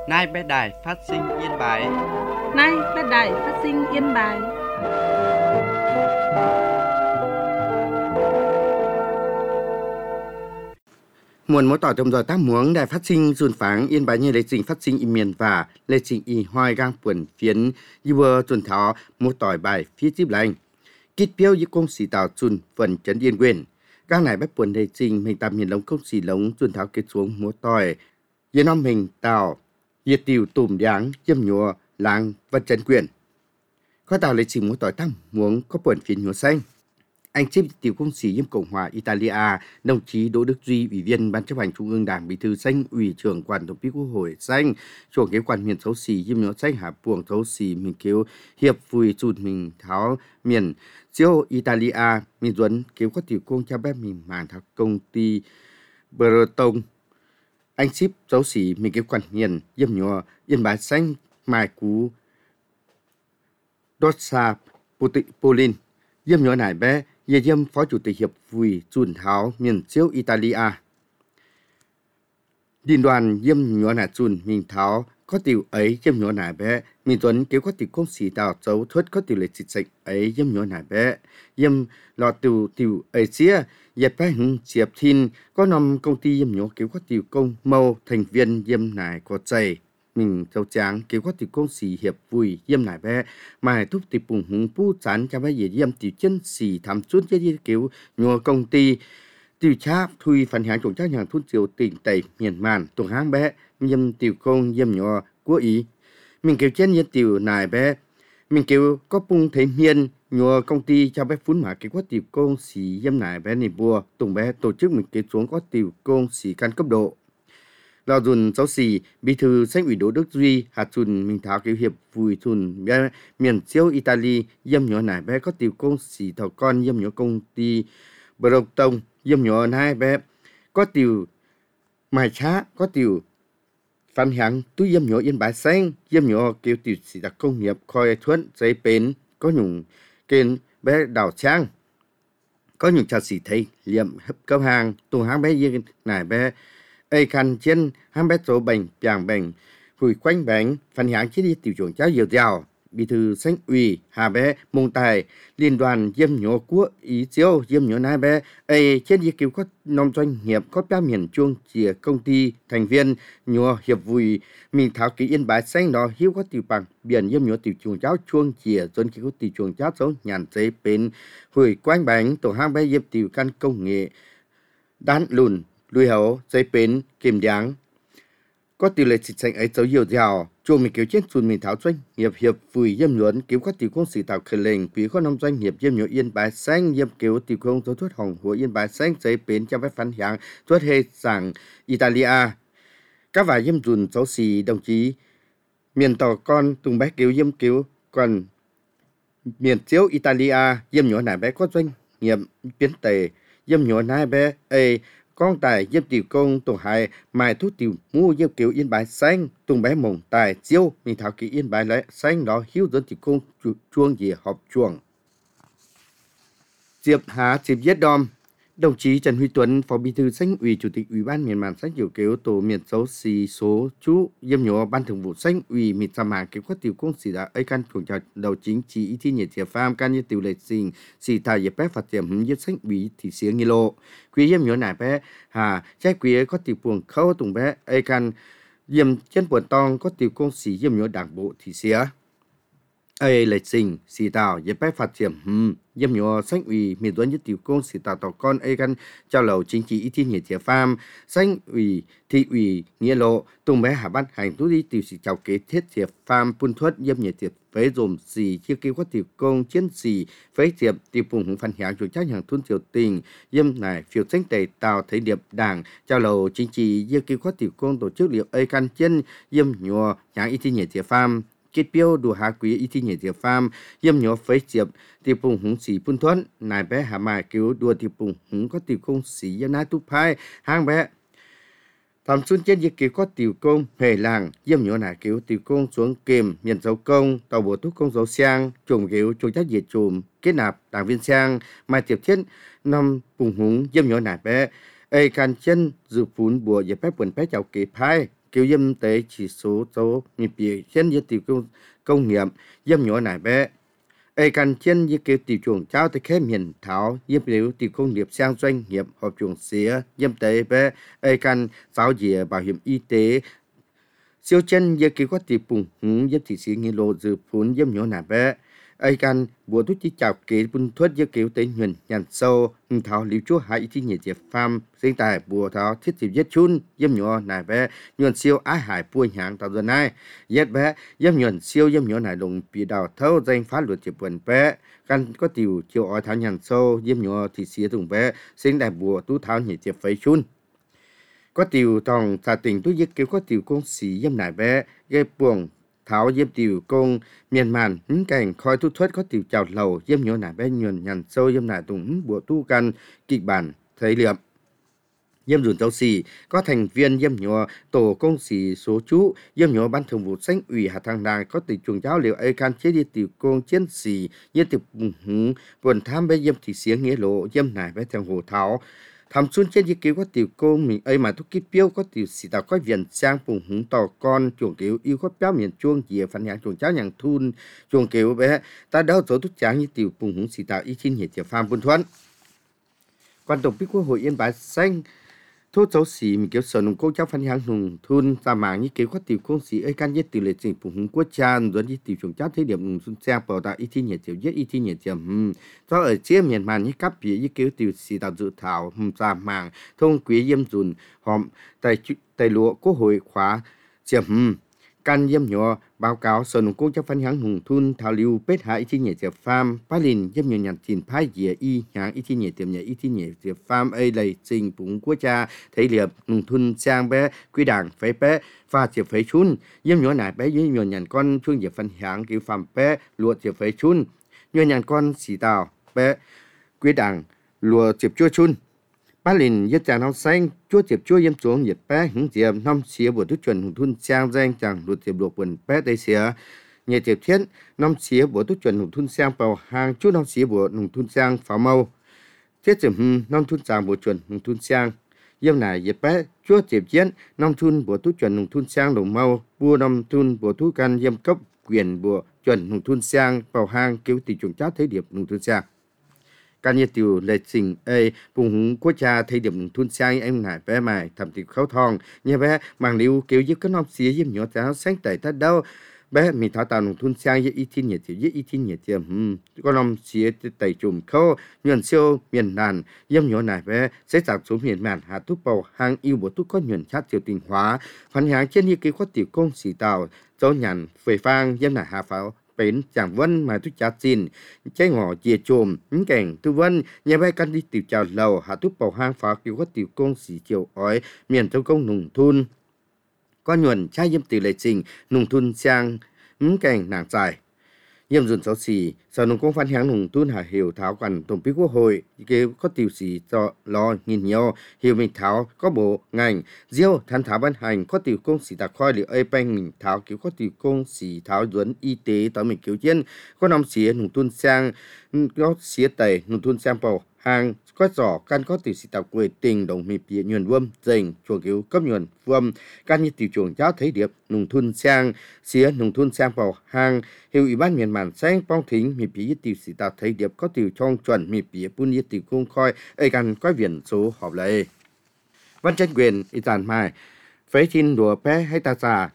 Nay bé đài phát sinh Yên Bái. Nay bé đài phát sinh Yên Bái. Muôn mỗi tỏi trong giờ tác muống đài phát sinh dùn pháng Yên Bái như lệ trình phát sinh y miền và lệ trình y hoài gang quần phiến y vừa dùn tháo một tỏi bài phía tiếp lành. Kít biêu y công sĩ tạo dùn phần chấn yên quyền. Gang này bách quần lệ trình mình tạm miền lống công sĩ lống dùn tháo kết xuống một tỏi. Yên năm mình tạo nhiệt tiểu tùm đáng dâm nhùa làng vật chấn quyền. Có tạo lệ trình một tỏi tác muống có quần phiến nhùa xanh. Anh Chiếp tiểu công sĩ Diêm Cộng hòa Italia, đồng chí Đỗ Đức Duy, Ủy viên Ban chấp hành Trung ương Đảng, Bí thư Xanh, Ủy trưởng Đoàn Tổng bí Quốc hội Xanh, trưởng kế quan miền xấu xì Diêm Nhó Xanh Hà Puồng xấu xì mình kêu hiệp vui chụt mình tháo miền siêu Italia mình duấn kêu có tiểu công cha bé mình màng thảo công ty Bertong. Anh Chiếp xấu xì mình kêu quan miền Diêm Nhó Yên Bái Xanh Mai Cú Đốt Sa Polin Diêm Nhó Nải Bé Ye Diêm Phó Chủ tịch Hiệp Vui Chùn Tháo miền siêu Italia. Điền đoàn Diêm Nhó Nải Chùn mình tháo có tiểu ấy Diêm Nhó Nải Bé mình tuấn kéo có tiểu công sĩ tạo dấu thuất có tiểu lệ dịch sạch ấy Diêm Nhó Nải Bé Diêm lọ tiểu ấy xía Ye Bé Hưng Chiệp Thiên có nằm công ty Diêm Nhó kéo có tiểu công mâu thành viên Diêm Nải có chày mình châu tráng kéo có tiểu công sĩ Hiệp Vui Diêm Nải Bé mà thúc tiểu bùng hùng pu chán cho bé ye Diêm tiểu chân sĩ thăm chút cho đi kéo nhua công ty tiểu cháp thui phần hàng chủng chắc hàng thun triều tỉnh tây miền màn tuồng hang bé Diêm tiểu công Diêm Nhó của ý mình kéo trên ye tiểu Nải Bé mình kéo có bung thấy miền nhua công ty cho bé phun mà kéo có tiểu công sĩ Diêm Nải Bé này bùa tùng bé tổ chức mình kéo xuống có tiểu công sĩ căn cấp độ. Lò dùn giáo sĩ, bí thư Xanh ủy Đỗ Đức Duy, hạt dùn mình tháo kéo hiệp vui dùn bé miền siêu Italy, Diêm Nhó Nải Bé có tiểu công sĩ thảo con Diêm Nhó công ty Bertong, Diêm Nhó Nải Bé có tiểu mài chá, có tiểu phản hạng túi Diêm Nhó Yên Bái Xanh, Diêm Nhó kéo tiểu sĩ đặc công nghiệp khoi thuận giấy bến, có nhung kênh bé đảo trang, có nhung trà sĩ thấy liệm hấp cấp hàng, tùng hang bé Diêm Nải Bé ai khăn trên ham bé số bệnh chàng bệnh hủi quanh bệnh phần hạng chỉ đi tiểu chuồng cháu nhiều giàu bí thư Xanh ủy hà bé mông tài liên đoàn Diêm Nhó của ý chiếu Diêm Nhó Nải Bé ai trên đi cứu có nông doanh nghiệp có ba miền chuông chìa công ty thành viên nhó hiệp vui mình tháo ký Yên Bái Xanh đó hiếu có tiểu bằng biển Diêm Nhó tiểu chuồng cháu chuông chìa dân ký có tiểu chuồng cháu số nhàn giấy bến hủi quanh bệnh tổ hang bé Diêm tiểu căn công nghệ đán lùn lùi hấu, giấy bến, kiểm đáng. Có tỷ lệ dịch sanh ấy dấu nhiều dào, chuồng mình kéo trên chuồn mình tháo doanh nghiệp hiệp vui Diêm Nhó kéo có tiểu công sĩ tạo khởi lệnh quý có nông doanh nghiệp Diêm Nhó Yên Bái Xanh Diêm kéo tiểu công dấu thuất hồng của Yên Bái Xanh giấy bến cho phép phán hạng thuất hệ sảng Italia. Các vài Diêm dùn giáo sĩ đồng chí miền tỏ con tùng bé kéo Diêm kéo còn miền chiếu Italia Diêm Nhó Nải Bé có doanh nghiệp biến tề Diêm Nhó Nải Bé con tài Diêm tiểu công tổ hai mai thuốc tiểu mua Diêm kéo Yên Bái Xanh tung bé mồng tài chiêu mình thảo ký Yên Bái lại xanh đó hiếu dẫn tiểu công chuông gì họp chuồng Diệp Há Diệp Yết Đom đồng chí Trần Huy Tuấn phó bí thư Xanh ủy chủ tịch ủy ban miền màn Xanh tiểu kéo tổ miền xấu xì số chú Diêm Nhó ban thường vụ Xanh ủy miền sa mạc kéo có tiểu công xì đã ấy căn cùng chào đầu chính trị ý thi nhiệt diệp pham can như tiểu lệ sinh xì thải dẹp bé phạt điểm nhất Xanh ủy thì xía nghi lộ quý Diêm Nhó Nải Bé hà trái quý có tiểu buồng khâu tùng bé ấy căn Diêm chân buồn tong có tiểu công xì Diêm Nhó đảng bộ thì xía ai lệ sinh xì tào dẹp bé phạt điểm Diêm Nhó Xanh ủy miền tuấn nhất tiểu công xì tào tàu con ai căn trao lầu chính trị ý thiên nhiệt diệp pham Xanh ủy thị ủy nghĩa lộ tùng bé hà ban hành tú đi tiểu sĩ chào kế thiết diệp pham phun thuất Diêm nhiệt diệp phế dồn xì chia kêu có tiểu công chiến xì phế diệp tiểu phùng hùng phần hạng chủ trách hàng thôn triều tình Diêm này phiếu Xanh tề tào thấy điệp đảng trao lầu chính trị chia kêu có tiểu công tổ chức liệu ai căn trên Diêm Nhó nhãn ý thiên nhiệt diệp pham kết biêu đủ hạ quý ý thi nhiệt diệp pham Diêm Nhó phế diệp tiểu phùng hùng xì phun thuất Nải Bé hà mai cứu đua tiểu phùng hùng có tiểu công xì Diêm Nái tu phai hang bé thầm xuân trên diệt cứu có tiểu công hề làng Diêm Nhó Nải cứu tiểu công xuống kềm miền dấu công tàu bộ túc công dấu sang chùm cứu chủ trách diệt chùm kết nạp đảng viên sang mai tiếp thiết năm phùng hùng Diêm Nhó Nải Bé ai can chân dự phun bùa dẹp phép quần phép chào kế phai kiểu dâm tế chỉ số số mi bìa trên với tiểu công nghiệp dâm nhỏ nải bé ai cần trên với kiểu tiểu chuồng cháu tới khép miền thảo dâm liễu tiểu công nghiệp sang doanh nghiệp hợp chuồng xía dâm tế bé ai cần giáo dìa bảo hiểm y tế siêu chân với kiểu có tiểu bùng hứng dâm thị sĩ nghe lộ dự phun dâm nhỏ nải bé ai cần bùa thuốc chỉ chào kế bún thuốc với kiểu tế huyền nhàn sâu thảo liễu chúa hại thì nhiệt diệt pham sinh tài bùa thảo thiết dịp giết chun dâm nhỏ nải bé nhuận siêu ái hải bùi hàng tạo giờ này giết bé dâm nhuận siêu dâm nhỏ nải lùng bị đào thâu danh phá luật dịp buồn bé căn có tiểu chiều ói thảo nhàn sâu dâm nhỏ thì xía thùng bé sinh tài bùa tú thảo nhiệt diệt phấy chun có tiểu thòng xà tình tú giết kiểu có tiểu công sĩ dâm nải bé gây buồn thảo dâm tiểu công miền màn hứng cảnh khói thu thuất có tiểu chào lầu dâm nhỏ nải bé nhuận nhàn sâu dâm nải tùng bùa tu căn kịch bản thấy liệm dâm dùn giáo sĩ có thành viên dâm nhỏ tổ công sĩ số chú dâm nhỏ ban thường vụ sánh ủy hạ thang đàng có tỷ chuồng giáo liệu ai can chế đi tiểu công chiến sĩ như tiểu buồn tham bé dâm thị xiếng nghĩa lộ dâm nải bé thằng hồ thảo thầm xuân trên chiếc có tiểu cô mình ấy mà thúc kít piêu có tiểu sĩ tạo có viện sang phùng hứng tò con chuồng kiểu yêu có béo miền chuông dìa phản nhãn chuồng cháu nhàng thun chuồng kiểu bé ta đau dấu thúc tráng như tiểu phùng hứng sĩ tạo ý chín nhiệt tiểu phàm buôn thuận quan tổng bí quốc hội Yên Bái xanh thuốc giáo sĩ mình kiểu sở nông công cháu phản nhãn nùng thun ra mạng như kiểu có tiểu công sĩ ấy can nhất tiểu lệ trình phùng hứng quốc cha dẫn như tiểu chuồng cháu thế điểm nùng xuân sang bảo tạo ý chín nhiệt tiểu nhất ý chín nhiệt tiểu do ở chia miền màn như cấp phía như kiểu tiểu sĩ tạo dự thảo ra mạng thông quý yêm dùn hòm tại lụa quốc hội khóa chiếm can yêm nhỏ báo cáo sở nông công cháu phản nhãn nùng thun thảo lưu bết hạ ý chín nhiệt tiểu phàm phá lìn yêm nhỏ nhàn chín phái dìa y nhãn ý chín nhiệt tiểu nhẹ ý chín nhiệt tiểu phàm ấy lệ trình phùng quốc cha thấy liệp nùng thun sang bé quý đảng phế bé và chiếc phế chun yêm nhỏ nải bé yêm nhỏ nhàn con phương diệp phản nhãn kiểu phàm bé lụa chiếc phế chun nhỏ nhàn con xì tàu bé quý đảng lụa chiếc chua chun ba lìn yết chàng nong xanh chua chiếc chua yêm xuống nhiệt bé hứng diệp năm xía bộ thức chuẩn hùng thun sang danh chàng lụa chiếc luộc quần bé tây xía nhiệt chiếc thiên năm xía bộ thức chuẩn hùng thun sang bầu hàng chút năm xía bộ hùng thun sang pháo mâu thiết chiếc năm thun sang bộ chuẩn hùng thun sang yêm nải yết bé chua chiếc chiến năm thun bộ thức chuẩn hùng thun sang đồng mâu bua năm thun bộ thức can yêm cấp quyền bộ chuẩn hùng thun sang bầu hàng cứu tỷ chuồng chát thấy điệp hùng thun sang can nhiệt tiểu lệ trình ấy vùng hùng quốc gia thấy điểm thun sang em nải bé mài thầm tiểu khâu thong nhà bé mang liu kiểu giúp các non xía giúp nhỏ cháu sáng tại ta đâu bé mình thảo tạo thun sang với ý thiên nhiệt tiểu với ý thiên nhiệt tiểu con non xía tại chùm khâu nhuận siêu miền nàn giúp nhỏ nải bé sẽ giảm xuống miền màn hạ thuốc bầu hàng yêu bộ thuốc có nhuận chát tiểu tình hóa phản hàng trên như cái có tiểu công xì tàu cho nhàn phơi phang giúp nải hạ pháoเป็นจังวันมาทุกจัดสินใช้งอเจียโจมแก่งทุกวันอย่าไปกันที่ติวเจ้าเราหาทุกเป่าห้างฝากอยู่ก็ติวกงสีเจียวอ้อยเมียนเจ้ากงหนุ่งทุนก็หย่วนใช้ยิ้มติวเลยจริงหนุ่งทุนจางแก่งหนังใจเยี่ยมสุนเสีสาวนุ่งกงฟันแหงหนุ่งทุนหาเหี่ยวเท้ากันตรงปีกัวโหยเกี่ยวก็ติวสีจอรอเงียเหี่ยวเหี่ยวมีเท้าก็โบงานเจียวทันถาบันหันก็ติวกงสีตะคอยหรือไอ้แป้งมีเท้าเกี่ยวก็ติวกงสีเท้าหยวนอีเตต่อมีเกี่ยวเย็นก็นำเสียหนุ่งทุนจางก็เสียไตหนุ่งทุนจางเป่าhàng có giỏ can có tiểu sĩ tạo quê tình đồng mì bìa nhuần vâm dành chuồng cứu cấp nhuần vâm can như tiểu chuồng giáo thấy điệp nùng thun sang xía nùng thun sang vào hàng hiệu ủy ban miền màn xanh phong thính mì bìa tiểu sĩ tạo thấy điệp có tiểu trong chuẩn mì bìa bún như tiểu công khoi ấy can có viện số họp lệ văn chân quyền y tàn mai phế chín đùa bé hay ta già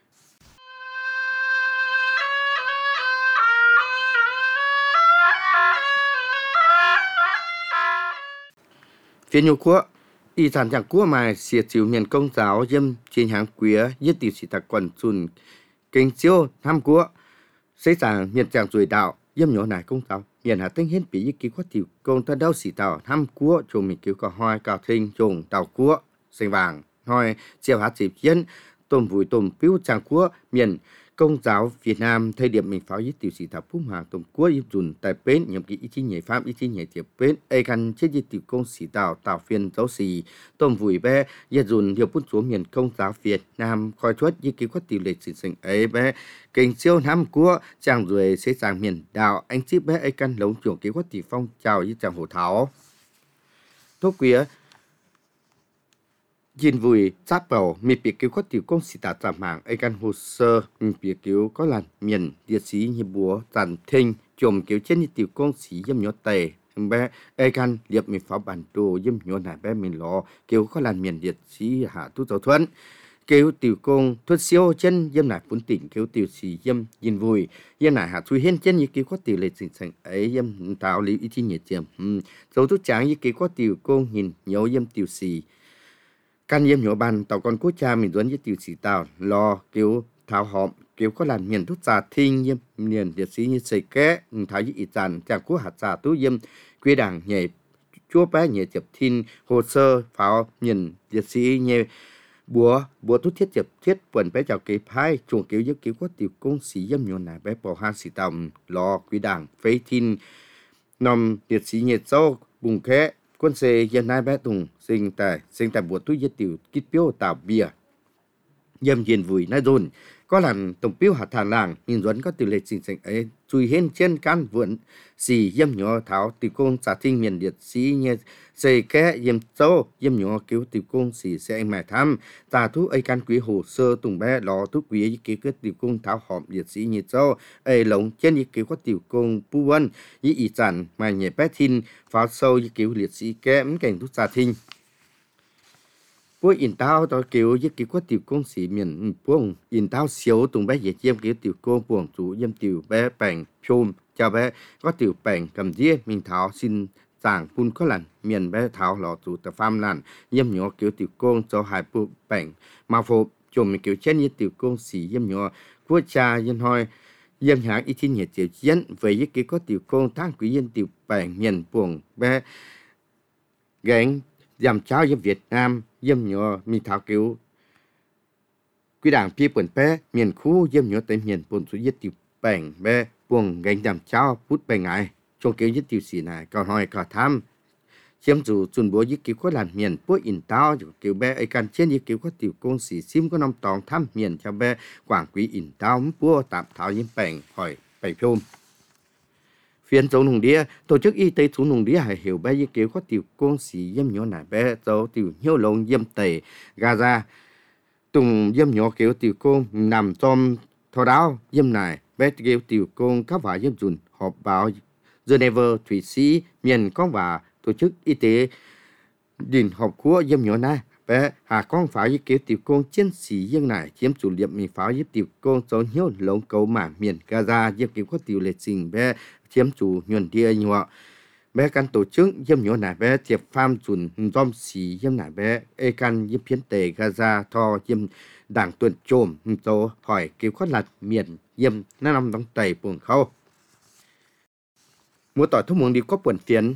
phía nhiều quốc y sản chẳng quốc mà xìa chịu miền công giáo dâm trên hàng quý nhất tiểu sĩ tạc quần chùn kinh chiêu tham quốc xây sản miền chẳng rồi đạo dâm nhỏ nải công giáo miền hà tinh hiến bị y ký có tiểu công ta đau sĩ tạo tham quốc chồng mình cứu cả hoa cả thinh chồng tàu quốc xanh vàng hoi chiều hạt dịp dân tôm vùi tôm phiếu chẳng quốc miền công giáo Việt Nam thời điểm mình pháo giết tiểu sĩ thảo phúc hàng tổng quốc giúp dùn tại bến nhiệm kỳ ý chí nhảy pháp ý chí nhảy tiệp bến ai căn chết giết tiểu công sĩ tạo phiên giáo sĩ tôm vùi bé giết dùn điều phút xuống miền công giáo Việt Nam coi chuất như ký có tiểu lệ sự sinh ấy bé kinh siêu Nam quốc chàng rồi sẽ sang miền đảo anh chip bé ai căn lống chuồng ký có tiểu phong chào như chàng hồ thảo thuốc quía ยินวุยจับเป่ามีเปียกิวก็ติวกงสีตาจำหางไอการโฮเซอร์มีเปียกิวก็ลันเมียนเดียสีหิบัวจันเทงจมกิวเช่นติวกงสีย่ำยอเตแบไอการเรียบมีฟ้าบันโตย่ำยอหนาแบมีล้อกิวก็ลันเมียนเดียสีหาตุเจ้าทวนกิวติวกงทุดเซียวเช่นย่ำหนาปุ่นติ่งกิวติวสีย่ำยินวุยย่ำหนาหาทุยเห็นเช่นยี่กิวก็ติวเลยสิงสังไอย่ำตาวลิอิทิเนียเจียมเจ้าทุกจางยี่กิวก็ติวกงหินเหนียวย่ำติวสีการเยี่ยมหัวบันต่อก่อนกู้จามีด้วนยึดติวสีตาวรอเกี่ยวเท้าหอมเกี่ยวก็หลานเมียนทุกจ่าทิ้งเยี่ยมเมียนเดียดสียึดใส่แก่ท้ายยึดอีจันจากกู้หัดจ่าตู้เยี่ยมกุยด่างใหญ่ชั่วแปะใหญ่เจ็บทินโฮเซอร์ฝาเมียนเดียดสีใหญ่บัวทุกเทียดเจ็บเทียดป่วนไปจากเกี่ยวพายจงเกี่ยวยึดเกี่ยวก็ติวกงสีเยี่ยมโยนหนาไปปอห้าสีตำรอกุยด่างเฟยทินนอมเดียดสีใหญ่โซ่บุงแค่quân xe dân nai bé tùng sinh tại buổi túi giết tiểu kít piêu tạo bia yếm yên vui nai dồn có làm tổng piêu hạt thang làng nhìn dẫn có tỷ lệ sinh sinh ấy chui hên trên can vườn xì yếm nhỏ tháo tiểu công trả thinh miền điện xì nhẹ xây kẽ yếm châu yếm nhỏ cứu tiểu công xì sẽ anh mày thăm tà thú ấy can quý hồ sơ tùng bé lò thú quý ký kết tiểu công tháo hòm điện xì nhẹ châu ấy lồng trên y cứu có tiểu công pu vân y ý chản mà nhẹ bé thìn pháo sâu y cứu liệt sĩ kém cảnh thú trả thinhพวกอินเต้าตัวเกี่ยวยึดเกี่ยวกับติวกงสีเหมือนพวกอินเต้าเสียวตรงแบะเยี่ยมเกี่ยวติวกงพวงจูเยี่ยมติวแบะแป่งชมเจ้าแบะก็ติวแป่งกำเยี่ยมิงเท้าสินจางปุ่นก็หลันเมียนแบะเท้าหล่อจูแต่ฟาร์มลันเยี่ยมหยอเกี่ยวติวกงเจ้าหายปุ๊แป่งมาโฟจมเกี่ยวเช่นยึดติวกงสีเยี่ยมหยอพวกชายันหอยเยี่ยมหางอีทินเหตุเจียวเย็นเวยยึดเกี่ยวกับติวกงทั้งกุยยันติวแป่งเมียนพวงแบะแกงยำเช้ายี่Việt Nam yếm nhỏ mi thảo cứu quy đảng phía quần bé miền khu yếm nhỏ tới miền bồn số giết tiểu bèn bé buồng gánh yำช้าphút bèn ngài trong cứu giết tiểu xì này còn hỏi cả tham chiếm chủ chuẩn bố giết cứu có làn miền bố in tao cứu bé ấy can trên giết cứu có tiểu công xì sim có năm tòng tham miền cho bé quảng quý in tao bố tạm thảo yếm bèn hỏi bèn phôm phiên châu nùng đĩa tổ chức y tế chú nùng đĩa hải hiểu bé y kéo có tiểu công sĩ yếm nhỏ nải bé châu tiểu nhiêu lông yếm tẩy Gaza tùng yếm nhỏ kéo tiểu công nằm trong thọ đáo yếm nải bé kéo tiểu công các vả yếm dùn họp báo Geneva Thụy Sĩ miền con và tổ chức y tế đình họp của yếm nhỏ này bé hà con pháo y kéo tiểu công chiến sĩ yếm nải chiếm chủ liệm mình pháo yếm tiểu công châu nhiêu lông cầu mảng miền Gaza yếm kéo có tiểu lệ trình bé chiếm chủ nhuận địa nhỏ bé can tổ chức yếm nhỏ nải bé tiệp farm chuẩn dom xì yếm nải bé e can yếm phiến tề Gaza thò yếm đảng tuần trồm tố hỏi kêu có lạt miền yếm nó nằm trong tầy buồn khâu mua tỏi thuốc muống đi có buồn phiến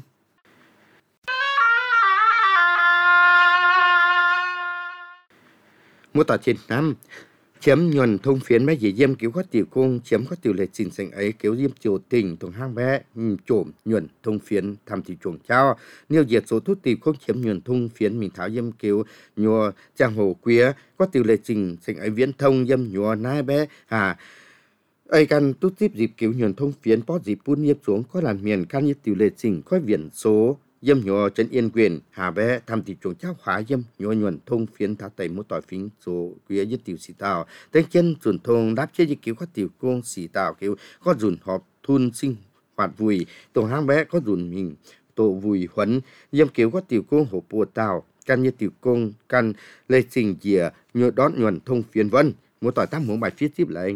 mua tỏi trên năm chiếm nhuận thông phiến mấy gì yếm cứu có tiểu công chiếm có tiểu lệ trình sinh ấy kéo yếm triều tình同hang bé trộm nhuận thông phiến tham thị chuồng trao nhiều diệt số thuốc tiểu không chiếm nhuận thông phiến mình tháo yếm kéo nhua trang hồ quía có tiểu lệ trình sinh ấy viễn thông yếm nhua nai bé hà ấy can tút tiếp dịp kéo nhuận thông phiến có dịp phun yếm xuống có làn miền can yếm tiểu lệ trình có viễn số yếm nhỏ chân yên quyền hà bé tham thị chuồng trao khóa yếm nhỏ nhuận thông phiến tháo tẩy một tỏi phím số quía yếm tiểu xì tàu tên chân chuẩn thông đáp chế cứu có tiểu công xì tàu cứu có dùn họp thun sinh hoạt vùi tổ hang bé có dùn mình tổ vùi huấn yếm cứu có tiểu công hộp bùa tàu can như tiểu công can lê trình dìa nhựa đón nhuận thông phiến vân một tỏi tam muốn bài phía tiếp lại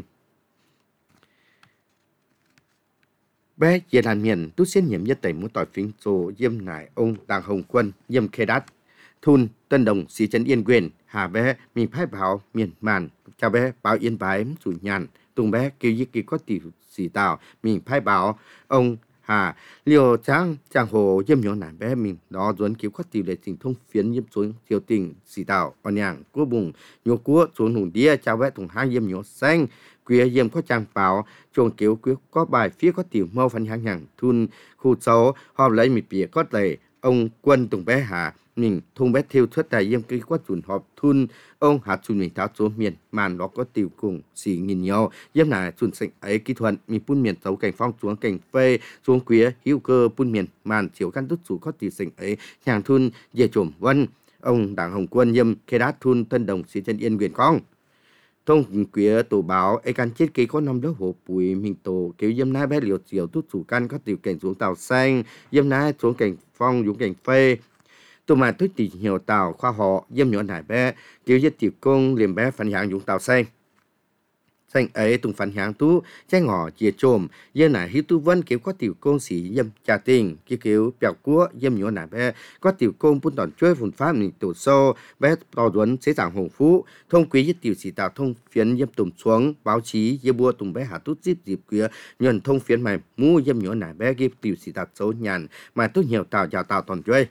bé về đàn miền tu xuyên nhiễm nhất tẩy muốn tỏi phím số yếm nải ông đàng hồng quân yếm khê đát thun tân đồng sĩ trấn yên quyền hà bé mình phái bảo miền màn chào bé bảo yên bái chủ nhàn tùng bé kêu yết kêu có tiểu sĩ tào mình phái bảo ông hà liều trang trang hồ yếm nhỏ nải bé mình đó duẩn kêu có tiểu lệ tình thông phiến yếm xuống tiểu tình sĩ tào còn nhàng cua bùng nhô cua xuống hùng đĩa chào bé thùng hai yếm nhỏ xanh quía yếm có trang bảo chuồng kiểu quía có bài phía có tiểu mâu phân hàng nhàng thun khu sáu họp lấy mì bìa có lệ ông quân tùng bé hà mình thùng bé thiêu thuyết tài yếm cái có chuẩn họp thun ông hạt chuẩn mình tháo số miền màn đó có tiểu cùng xỉ nghìn nhau yếm là chuẩn sạch ấy kỹ thuật mình phun miền tấu cảnh phong xuống cảnh phê xuống quía hữu cơ phun miền màn chiếu căn đút chủ có tiểu sạch ấy nhàng thun dễ trộm vân ông Đảng Hồng Quân yêm kê đát thun thân đồng sĩ chân yên quyền con thông quía tổ báo ai can chết kỳ có năm đó hộ bùi mình tổ kiểu yêm nai bé liều chiều tút chủ căn có tiểu cảnh xuống tàu xanh yêm nai xuống cảnh phong xuống cảnh phê tụi mà tôi tìm hiểu tàu khoa họ yêm nhỏ nải bé kiểu giết tiểu công liềm bé phản hạng xuống tàu xanh xanh ấy tung phản hạng tú trái ngỏ chia trồm yêm nải hít tu vân kiểu có tiểu công sĩ yêm trà tình kiểu bèo cua yêm nhỏ nải bé có tiểu công bún đòn chơi phun pháp mình tổ sâu bé tàu duấn chế giảng hồng phú thông quý giết tiểu sĩ tạo thông phiến yêm tùng xuống báo chí yêm bua tùng bé hạ tút dịp dịp kia nhuận thông phiến mày mu yêm nhỏ nải bé ghi tiểu sĩ tạo số nhàn mà tôi nhiều tàu vào tàu toàn chơi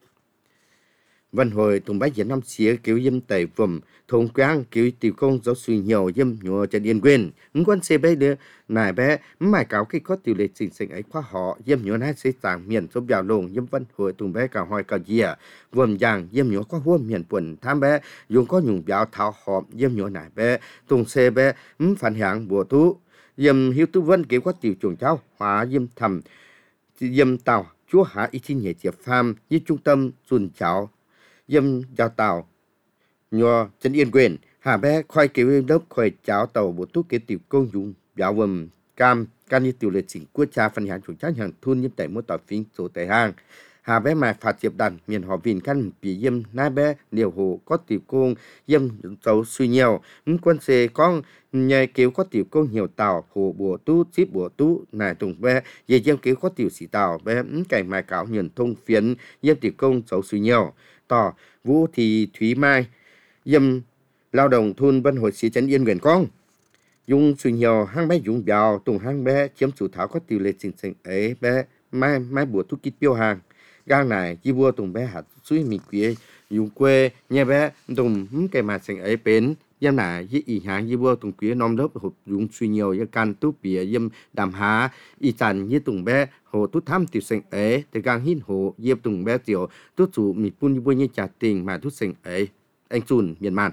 văn hồi tùng bách diễn năm xía kiểu yêm tẩy vùng thông quang kiểu tiểu công giáo suy nhiều yêm nhua chân yên quyền quan xe bé đưa nài bé mải cáo cái có tiểu lệ trình sinh ấy khoa họ yêm nhua nát sẽ giảng miền số biểu lồng yêm văn hồi tùng bé cả hỏi cả dìa vùng giang yêm nhua có huôm miền quần tham bé dùng có nhung biểu thảo họp yêm nhua nài bé tùng xe bé phản hạng bùa thú yêm hiếu tu vân kiểu có tiểu chuồng cháu hóa yêm thầm yêm tàu chúa hạ ý thiên hệ diệp pham với trung tâm dùn cháu yêm giao tàu nhua chân yên quyền hà bé khoai kiểu lớp khoai cháo tàu bộ tú kế tiểu công dùng giáo vầm cam can như tiểu lệ chỉnh quốc cha phân hạng chủ trách hàng thun yêm tẩy mua tỏi phinh số tẩy hàng hà bé mà phạt diệp đàn miền họ vìn căn bị yêm nai bé liều hồ có tiểu công yêm dấu suy nhiều quân xe con nhai kiểu có tiểu công nhiều tàu hồ bùa tú chip bùa tú nài tùng bé về yêm kiểu có tiểu sĩ tàu bé cảnh mài cáo nhận thông phiến yêm tiểu công dấu suy nhiều tỏ Vũ Thị Thúy Mai yêm lao động thôn văn hội sĩ trấn yên quyền con dùng suy nhiều hang bé dùng bèo tùng hang bé chiếm chủ thảo có tiểu lệ trình sinh ấy bé mai bùa thu kít tiêu hàng gang này chi vua tùng bé hạt suy mì quế dùng quê nhà bé tùng cái mà sinh ấy bến yêm nà với ý hàng vua tùng quế nom lớp hộp dùng suy nhiều với can tú bìa yêm đàm há ý chăn với tùng bé hồ tú tham tiểu sinh ấy từ gang hít hồ yêm tùng bé tiểu tú chủ mì pun vua như trả tình mà tú sinh ấy anh chun miền man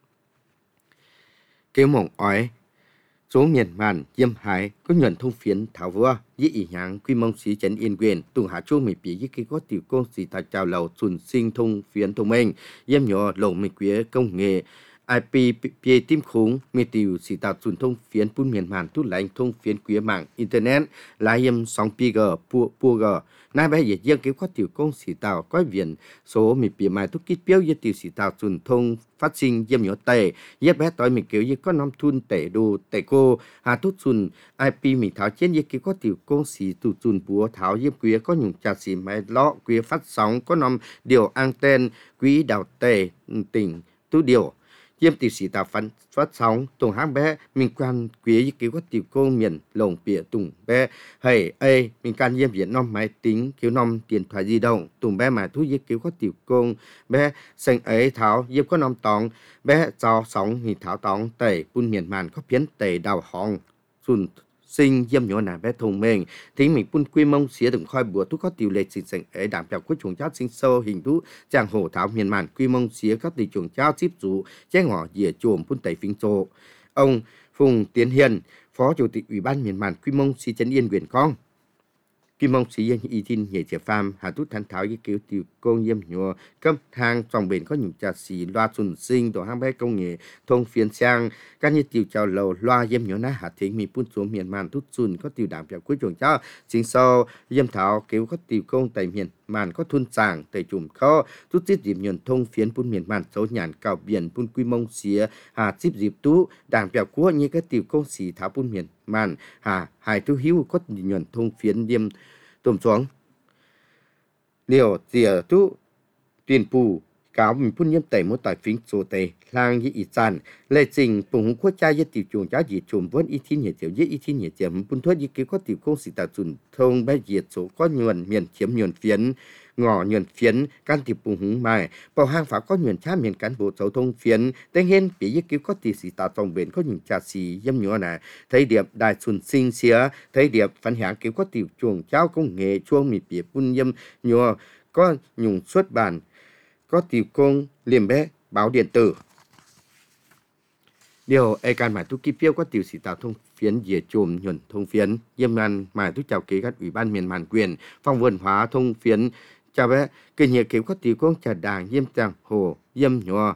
kêu mỏng ói số miền man yêm hải có nhuận thông phiến thảo vua với ý hàng quy mong sĩ trấn yên quyền tùng hạ chu mì bì với cái có tiểu công sĩ thạch chào lầu chun sinh thông phiến thông minh yêm nhỏ lồng mì quế công nghệ IP tim khủng mê tiểu sĩ tạo truyền thông phiến phun miền màn tu lãnh thông phiến quý mạng internet là yêm sóng PG PUG nai bé dễ dàng kéo có tiểu công sĩ tạo có viện số mì bìa mai tu kít béo với tiểu sĩ tạo truyền thông phát sinh yêm nhỏ tệ yết bé tối mì kiểu như có năm thun tệ đồ tệ cô hà tốt xuân IP mì tháo trên như kéo có tiểu công sĩ tụ xuân búa tháo yêm quý có nhung trà xì máy lọ quý phát sóng có năm điều anten quý đào tệ tỉnh tu điều yêm tiểu sĩ tạo phát sóng tùng hang bé mình quan quý với kiểu có tiểu công miền lồng bìa tùng bé hay ai mình can yêm viện nom máy tính kiểu nom điện thoại di động tùng bé mà thu với kiểu có tiểu công bé xanh ấy tháo yêm có nom tòng bé cho sóng thì tháo tòng tẩy phun miền màn có phiến tẩy đào hòn xuân sinh yêm nhỏ nà bé thông minh thì mình phun quy mông xía đừng khoi bùa thuốc có tiểu lệ sinh sinh ấy đảm bảo của chuồng cháo sinh sâu hình thú chàng hồ thảo miền màn quy mông xía các tỷ chuồng cháo chip rủ che ngỏ dìa chuồng phun tẩy phinh trộ ông Phùng Tiến Hiền phó chủ tịch ủy ban miền màn quy mông xí trấn yên quyền con quy mông xí yên y tin hệ trẻ phàm hà tút thanh tháo với kiểu tiểu công yêm nhỏ cấp thang trong bền có những trà xì loa xuân sinh tổ hang bé công nghệ thông phiến sang các như tiểu chào lầu loa yêm nhỏ ná hạt thính mi phun xuống miền màn tút xuân có tiểu đảm bảo cuối chuồng cháo chính sau yêm tháo kiểu có tiểu công tại miền màn có thun sàng tại chùm kho tút tiết dịp nhuận thông phiến phun miền màn số nhàn cào biển phun quy mông xía hà chip dịp tú đảm bảo cuối như các tiểu công xì tháo phun miền màn hà hải tu hiếu có nhuận thông phiến yêm tôm xuống liều dìa tu tiền phù cáo mình phun nhâm tẩy một tỏi phím số tẩy lang với ý sản lệ trình phùng quốc gia với tiểu chuồng giáo dị chùm vốn ý thiên nhiệt tiểu với ý thiên nhiệt tiểu phun thuốc với kiểu có tiểu công sĩ tạo chuẩn thông bé diệt số có nhuận miền chiếm nhuận phiến ngỏ nhuận phiến can thiệp phùng húng mài bảo hang phá có nhuận cha miền cán bộ giao thông phiến tên hiên bị với kiểu có tiểu sĩ tạo trong bền có nhuận trà xì yếm nhỏ này thấy điệp đại xuân sinh xía thấy điệp phản hạng kiểu có tiểu chuồng giáo công nghệ chuông mì bìa phun yếm nhỏ có nhung xuất bản có tiểu công liềm bé báo điện tử điều ai can mải tu kí phiêu có tiểu sĩ tạo thông phiến dìa chùm nhuận thông phiến yêm ngăn mải tu chào kế các ủy ban miền màn quyền phong vườn hóa thông phiến chào bé cái nhà kiểu có tiểu công trà đảng yếm chàng hồ yếm nhỏ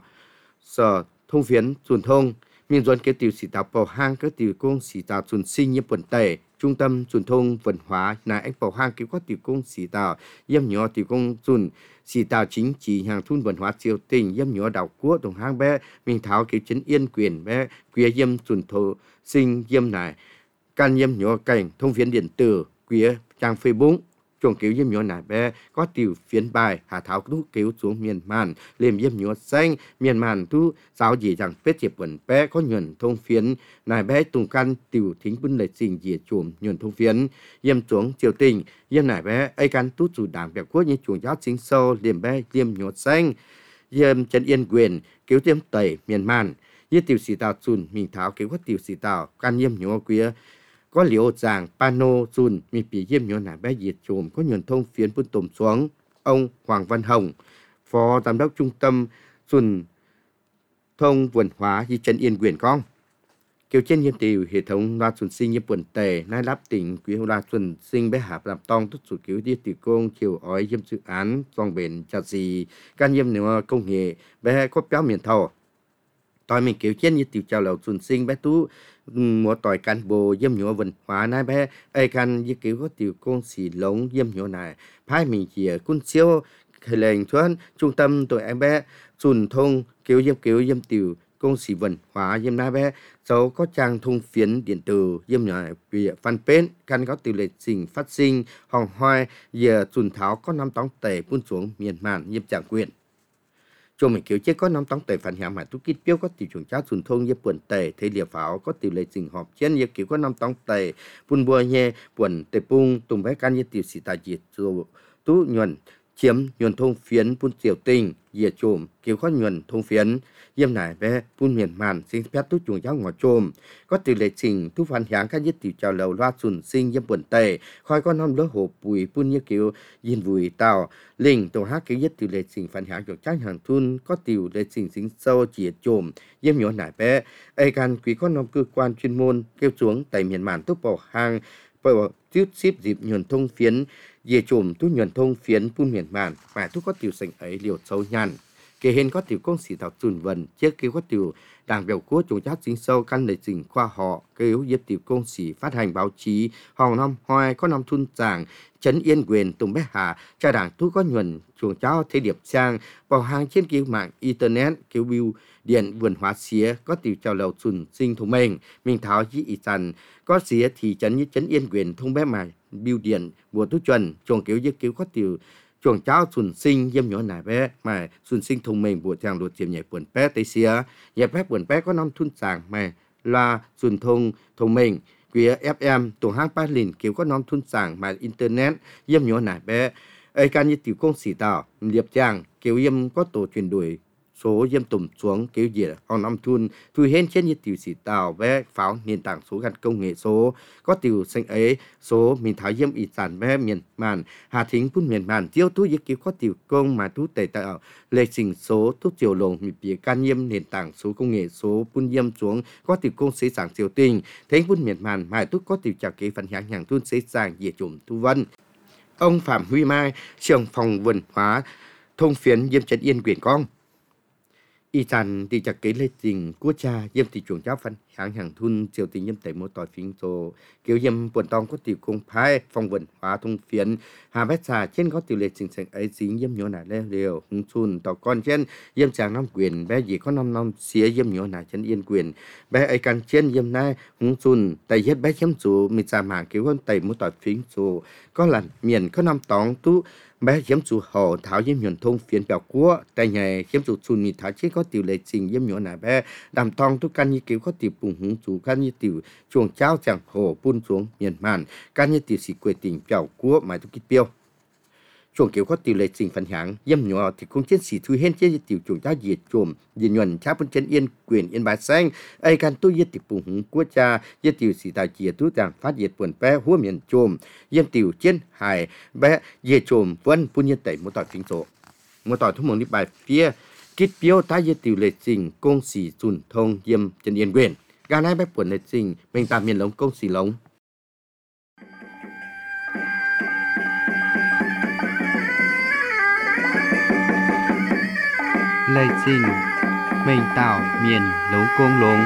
sở thông phiến truyền thông miền doan cái tiểu sĩ tạo bảo hang cái tiểu công sĩ tạo truyền sinh như quần tề trung tâm truyền thông văn hóa là anh bảo hang kiểu có tiểu công sĩ tạo yếm nhỏ tiểu công truyền sĩ tạo chính trị hàng thun văn hóa triều tình yếm nhỏ đảo quốc đồng hang bé mình tháo kiểu chính yên quyền bé quê yếm truyền thông sinh yếm này can yếm nhỏ cảnh thông phiến điện tử quê trang Facebook chuồng kiểu yếm nhỏ nải bé có tiểu phiến bài hạ tháo tú kiểu xuống miền màn liềm yếm nhỏ xanh miền màn tú giáo gì rằng bết chẹp quần bé có nhuận thông phiến nải bé tùng căn tiểu thính bưng lệ trình dìa chuồng nhuận thông phiến yếm xuống triều tình yếm nải bé ai căn tú chủ đảng bẹp quốc như chuồng giáo chính sâu liềm bé liềm nhỏ xanh yếm chân yên quyền kiểu tiêm tẩy miền màn như tiểu sĩ tàu chun mình tháo kiểu có tiểu sĩ tàu can yếm nhỏ quía có liệu rằng pano chun mi bị yếm nhỏ nải bé diệt chùm có nhuận thông phiến bún tôm xuống ông Hoàng Văn Hồng phó giám đốc trung tâm chun thông văn hóa di chân yên quyền con kiểu trên hiện tiểu hệ thống loa chun sinh như quần tề nai lắp tỉnh quý loa chun sinh bé hạp làm tong tốt sự kiểu đi tiểu công chiều ói yếm dự án trong bền chả gì can yếm nếu công nghệ bé có béo miền thầu tỏi mình kiểu trên như tiểu chào lầu chun sinh bé tú một tỏi cán bộ yếm nhỏ văn hóa nai bé ai can như kiểu có tiểu công xì lống yếm nhỏ này phái mình chỉ cún siêu khởi lệnh chuan trung tâm tuổi em bé chun thông kiểu yếm tiểu công sĩ văn hóa yếm nai bé dấu có trang thông phiến điện tử yếm nhỏ vì fanpage căn có tiểu lệ trình phát sinh hòng hoài giờ chun tháo có 5 tóng tệ buôn xuống miền màn yếm trạng quyền cho mình kiểu chế có 5 tóng tệ phản hiện mà tu kít biểu có tiểu chuẩn trá truyền thông như buồn tệ thế liệp pháo có tiểu lệ trình họp chiến như kiểu có 5 tóng tệ buôn bùa nhẹ buồn tệ bung tùng bé can như tiểu sĩ tài diệt rồi tu nhuận chiếm nhuận thông phiến buôn tiểu tình diệt trộm kiểu có nhuận thông phiến yếm nải bé buôn miền màn sinh phép tu chuồng giáo ngõ trộm có tiểu lệ trình tu phản hiện các nhất tiểu chào lầu loa chuẩn sinh yếm buồn tệ khói có 5 lỡ hộp bùi buôn như kiểu yên vùi tàu linh tổ hát kiểu nhất tiểu lệ trình phản hiện của trang hàng thun có tiểu lệ trình sinh sâu diệt trộm yếm nhỏ nải bé ai can quý có 5 cơ quan chuyên môn kêu xuống tại miền màn tu bảo hàng bảo tiếp ship dịp nhuận thông phiến về trùm tu nhuận thông phiến buôn miền màn mà tu có tiểu sành ấy liều sâu nhàn kể hình có tiểu công sĩ thảo chùn vần trước kêu có tiểu đảng biểu quốc chủ giác chính sâu căn lệ trình khoa họ kêu giúp tiểu công sĩ phát hành báo chí hòng năm hoài có năm thun giảng trấn yên quyền tùng bé hà cha đảng tu có nhuận chuồng cháu thế điệp trang vào hàng trên kêu mạng internet kêu bill điện vườn hóa xía có tiểu chào lầu chùn sinh thông minh mình tháo dĩ ý sẵn có xía thì trấn như trấn yên quyền thông bé mà bill điện của tu chuẩn chuồng kêu kêu có tiểu chuồng cháu xuân sinh yếm nhỏ nải bé mà xuân sinh thông minh bộ trang luật chiếm nhảy quần bé tây xía nhảy bé quần bé có 5 thun sàng mà loa xuân thông minh quía FM tổ hang ba lìn kiểu có 5 thun sàng mà internet yếm nhỏ nải bé ai can như tiểu công sĩ tạo liệp trang kiểu yếm có tổ chuyển đổi số yếm tùm xuống kiểu gì hòn 5 thun thui hên trên như tiểu sĩ tạo bé pháo nền tảng số gắn công nghệ số có tiểu sinh ấy số mình tháo yếm ý sản bé miền màn hà thính phun miền màn tiêu tú yếm kiểu có tiểu công mà tú tệ tạo lệ trình số tú chiều lồng mình bìa can yếm nền tảng số công nghệ số phun yếm xuống có tiểu công sĩ sản triều tình thế phun miền màn mà tú có tiểu trả kế phần hàng hàng thun sĩ sản dịa trùm thu vân ông Phạm Huy Mai trưởng phòng văn hóa thông phiến yếm trấn yên quyền con y sản thì chặt kế lệ trình của cha yếm thì chuồng cháu phân hàng thun triều tình yếm tẩy một tỏi phiến số kiểu yếm buồn tòng có tiểu công phái phong văn hóa thông phiến hà bét xà trên có tiểu lệ trình thành ấy dính yếm nhỏ nải leo liều hung chun tàu con trên yếm chàng năm quyền bé gì có 5 xía yếm nhỏ nải chân yên quyền bé ấy càng trên yếm nai hung chun tại hết bé chém chủ mình xà mảng kiểu hơn tẩy một tỏi phiến số có lần miền có 5 tóng tú bé chiếm chủ hồ tháo yếm nhuận thông phiến bèo cua tại nhà chiếm chủ chun mi tháo chế có tiểu lệ trình yếm nhỏ nải bé đàm tong tu căn như kiểu có tiểu bùng hung chủ căn như tiểu chuồng cháu chẳng hồ buôn xuống miền màn căn như tiểu sĩ quê tỉnh bèo cua mà tu kít tiêu chuồng kiểu có tiểu lệ trình phần hạng yếm nhỏ thì cũng chiến sĩ thui hên chế tiểu chuồng cháu diệt trùm diệt nhuận cháu bên chân yên quyền yên bài xanh ai can tu yết tiểu bùng hung của cha yết tiểu sĩ tài chia tu chẳng phát diệt buồn bé húa miền trùm yếm tiểu chiến hài bé diệt trùm vẫn buôn nhiên tẩy một tỏi kinh số một tỏi thu mong đi bài phía kít biểu ta yết tiểu lệ trình công sĩ chùn thông yếm chân yên quyền gà nai bé buồn lệ trình mình tạm miền lống công sĩ lống lây sinh mình tạo miền lống côn lống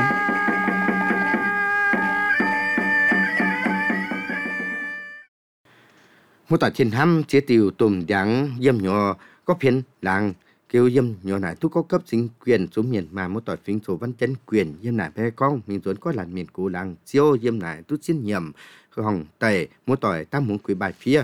một tòa trên hăm chế tiêu tùm đắng dâm nhỏ có phiên làng kêu dâm nhỏ này tu có cấp chính quyền số miền mà một tòa phiên số văn chấn quyền dâm này bé con mình tuấn có làn miền cũ làng chiêu dâm này tu xin nhầm hỏng tề một tòa tam muốn quý bài phía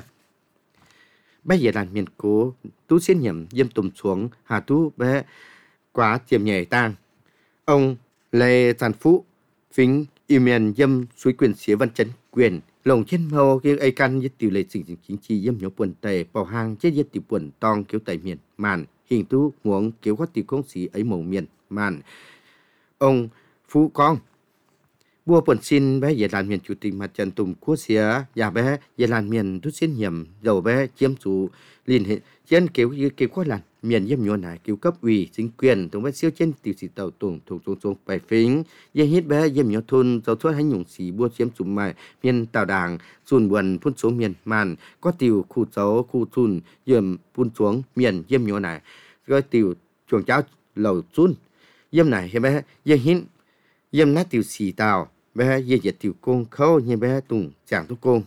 bây giờ làn miền cũ tu xin nhầm dâm tùm xuống hà tu bé quá tiềm nhảy tang ông Lê Trần Phú phính yêu miền dâm suối quyền xía văn chấn quyền lồng trên màu cái ai căn nhất tiểu lệ chính trị dâm nhỏ quần tề bảo hàng chết nhất tiểu quần tòng kiểu tại miền màn hình tu muốn kiểu có tiểu công sĩ ấy màu miền màn ông Phú con bua quần xin bé về làm miền chủ tịch mặt trận tùng quốc xía nhà bé về làm miền tu xin nhầm dầu bé chiếm chủ liên hệ trên kiểu có làm miền dâm nhỏ này kiểu cấp ủy chính quyền tùng bé siêu trên tiểu sĩ tàu tùng thuộc xuống bài phính về hết bé dâm nhỏ thôn dầu thuốc hay nhung xì bua chiếm chủ mày miền tàu đảng xuân buồn phun số miền màn có tiểu khu cháu khu thun dầm phun xuống miền dâm nhỏ này rồi tiểu chuồng cháu lầu chun dâm này hết bé về hết dâm nát tiểu sĩ tàu bé về dịch tiểu công khâu như bé tùng chẳng tu công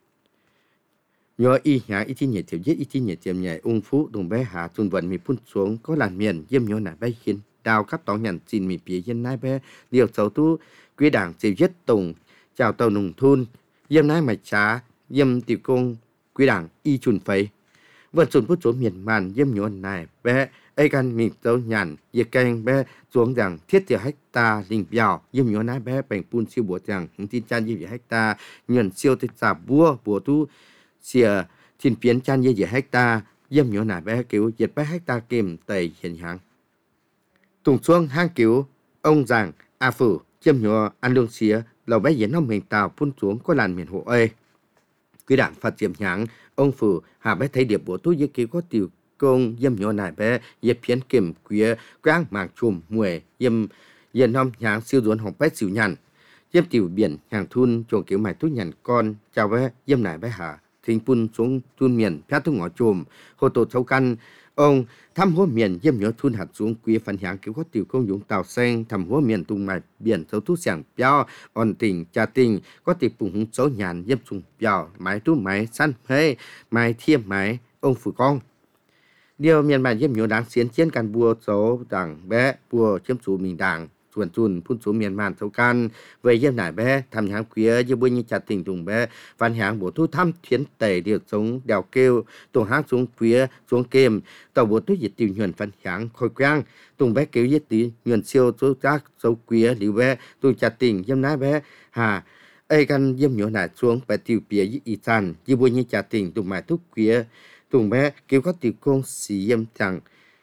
nhớ y nhà y tin nhẹ tiểu giết y tin nhẹ tiệm nhẹ ung phú tùng bé hạ tuần vận mi phun xuống có làn miền dâm nhớ nải bé khiến đào khắp tỏ nhận xin mi bìa dân nái bé điều xấu tu quý đảng tiểu giết tùng chào tàu nùng thôn dâm nái mạch trá dâm tiểu công quý đảng y chun phấy vận xuân phút xuống miền màn dâm nhớ nải bé ai căn mình dấu nhàn ye canh bé xuống rằng thiết tiểu hecta linh bèo dâm nhớ nái bé bành phun siêu bùa rằng tin chan ye hecta nhuận siêu tết giả bùa tu xìa thiên phiến chan ye hecta dâm nhỏ nải bé cứu diệt bé hecta kìm tây hiện hàng tùng xuống hang cứu ông rằng a phủ dâm nhỏ ăn lương xía lầu bé diễn ông mình tàu phun xuống có làn miền hộ ơi quý đảng phát diệm nháng ông phủ hà bé thấy điệp bộ tu ye cứu có tiểu công dâm nhỏ nải bé ye phiến kìm quía quang màng chùm muội dâm yên hôm nháng siêu duốn hồng bé xỉu nhàn dâm tiểu biển hàng thun chuồng cứu mày tu nhàn con chào bé dâm nải bé hà thình phun xuống thun miền phá thu ngõ chùm hồ tổ châu căn ông thăm hố miền dâm nhỏ thun hạt xuống quý phần hàng cứu có tiểu công dũng tàu sen thăm hố miền tung mạch biển sâu thu sảng béo on tình trà tình có tiểu bùng húng số nhàn dâm sùng béo máy tu máy săn hê máy thiêm máy ông phụ con điều miền bản dâm nhỏ đáng xiên chiến can bùa số đảng bé bùa chiếm chủ mình đảngส่วนจุนพุ่นสูเมียนมานเท่ากันเวยเยี่ยมหน่ายแบ่ทำหางเกวียยี่บุญยี่จัดติ่งตุงแบ่ฟันหางบัวทุทำเทียนเตะเดียวสงเดาวเกลตุงหางสงเกวียสงเกมต่อบัวทุยิดติวหยวนฟันหางคอยกลางตุงแบ่เกลยิดติหยวนเซียวโซจักโซเกวียหรือแบ่ตุงจัดติ่งเยี่ยมหน่ายแบ่หาไอ้กันเยี่ยมหยวนหน่ายสวงไปติวเปียยี่อีจันยี่บุญยี่จัดติ่งตุงหมายทุกเกวียตุงแบ่เกลก็ติวกงสีเยี่ยมจัง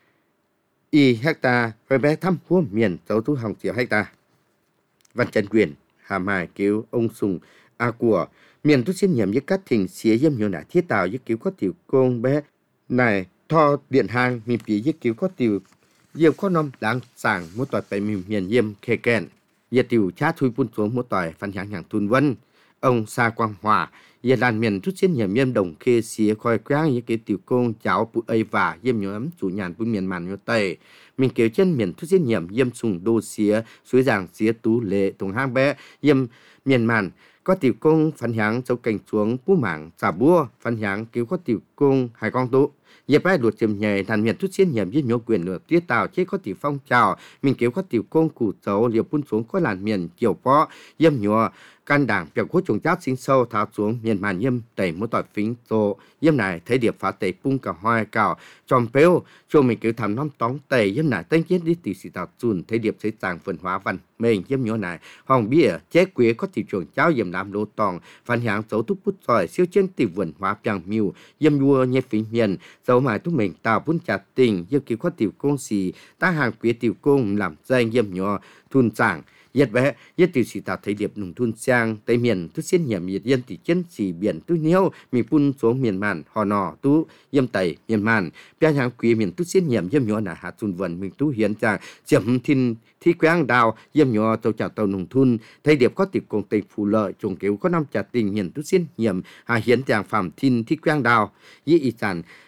y hecta với bé thăm hua miền dấu thu hồng triệu hecta văn trần quyền hà mai cứu ông sùng a của miền tu xin nhiệm với các thỉnh xía dâm nhiều nả thiết tạo với cứu có tiểu công bé này tho điện hàng miền phía với cứu có tiểu diêm có nom đáng sàng một tỏiไปmiền diêm khe kẹn diệt tiểu cha thui phun xuống một tỏi phần hàng hàng thun vân ông Sa Quang Hòa giờ làn miền rút xin hiểm yêm đồng khê xía khoi quang như cái tiểu công cháu bụi ấy và yêm nhóm chủ nhàn bụi miền màn như tây mình kéo chân miền rút xin hiểm yêm sùng đô xía suối giảng xía tú lệ tùng hang bé yêm miền màn có tiểu công phần hàng châu cảnh xuống bú mảng xả búa phần hàng cứu có tiểu công hai con tú dẹp ai đuột chìm nhảy thành miền rút xin hiểm với nhiều quyền lửa tiết tạo chế có tiểu phong trào mình kéo có tiểu công cụ dấu liều phun xuống có làn miền kiểu phó yêm nhỏ can đảng biểu quốc trùng chát sinh sâu tháo xuống miền màn yêm đẩy một tỏi phính tô yêm này thấy điệp phá tẩy pung cả hoa cào tròn péo cho mình cứ thầm năm tóng tẩy yêm này tên chết đi tỷ sĩ tạo chun thấy điệp sẽ chàng phần hóa văn mình yêm nhỏ này hòn bia chế quế có thị trường cháo yêm làm lô tòng phản hàng dấu thúc bút giỏi siêu trên tỷ vườn hóa piang miu yêm vua nhẹ phính miền dấu mài thúc mình tạo bún chặt tình yêm cứu có tiểu công xì ta hàng quế tiểu công làm danh yêm nhỏ thun chàng yết bé yết tiểu sĩ tạo thấy điệp nùng thun sang tây miền tu xin nhiệm yết yên tỷ chân sĩ biển tu niêu mi phun xuống miền màn hò nò tu yêm tây miền màn bia hàng quý miền tu xin nhiệm yêm nhỏ nà hạt chun vần mình tu hiến chàng chiếm thiên thi quang đào yêm nhỏ tàu chào tàu nùng thun thấy điệp có tiệc công tây phù lợi trùng kéo có năm trả tình hiền tu xin nhiệm hà hiến chàng phạm thiên thi quang đào yết y sản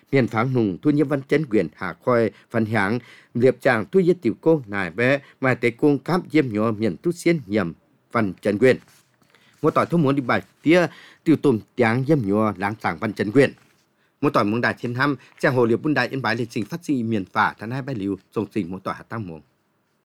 miền pháng nùng thu nhiễm văn chấn quyền hạ khoi phần hạng liệp chàng thu nhiễm tiểu cô nài bé mà tế cung cáp diêm nhỏ miền tu xiên nhầm văn chấn quyền một tỏi thông muốn đi bài tia tiêu tùm tiếng diêm nhỏ lãng tảng văn chấn quyền một tỏi muốn đại thiên thăm chàng hồ liệp bún đại yên bái lịch trình phát sinh miền phả tháng 2 bài liu sông sinh một tỏi hạ tăng muồng